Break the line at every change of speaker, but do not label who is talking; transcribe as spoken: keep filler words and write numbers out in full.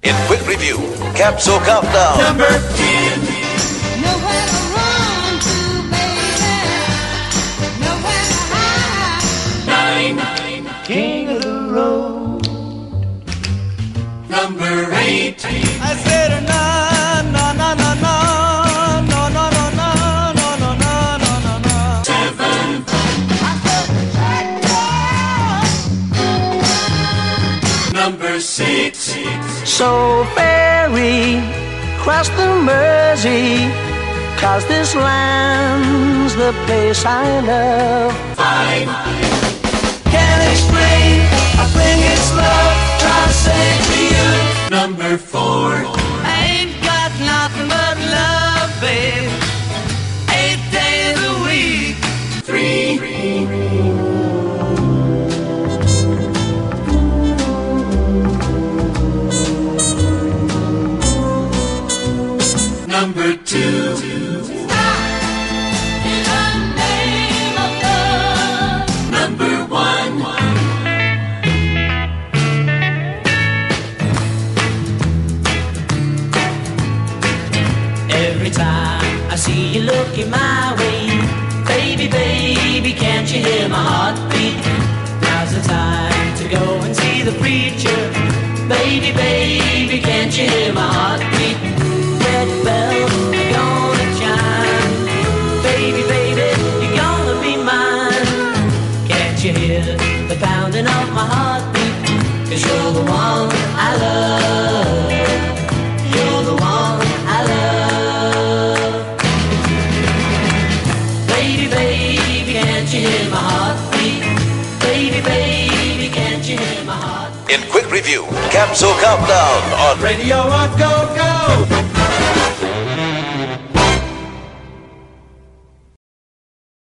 In quick review, Capsule Countdown.
Number ten.
Nowhere to run to, baby. Nowhere to hide.
Nine.
King of the road.
Number eight.
I said na na na na na no no no no no no no no no no.
Seven. Number six.
So ferry, cross the Mersey, 'cause this land's the place I love.
Five.
Can't explain, I think it's love. Try to say it to you.
Number four.
I ain't got nothing but love, babe. Eight days a week.
Three. Number two.
In the name of love.
Number one.
Every time I see you looking my way, baby, baby, can't you hear my heartbeat? Now's the time to go and see the preacher. Baby, baby, can't you hear my heartbeat? Red bells are gonna chime. Baby, baby, you're gonna be mine. Can't you hear the pounding of my heartbeat? 'Cause you're the one I love. You're the one I love. Baby, baby, can't you hear my heartbeat? Baby, baby, can't you hear my heart?
In quick review, Capsule Countdown on
Radio Rock Go Go.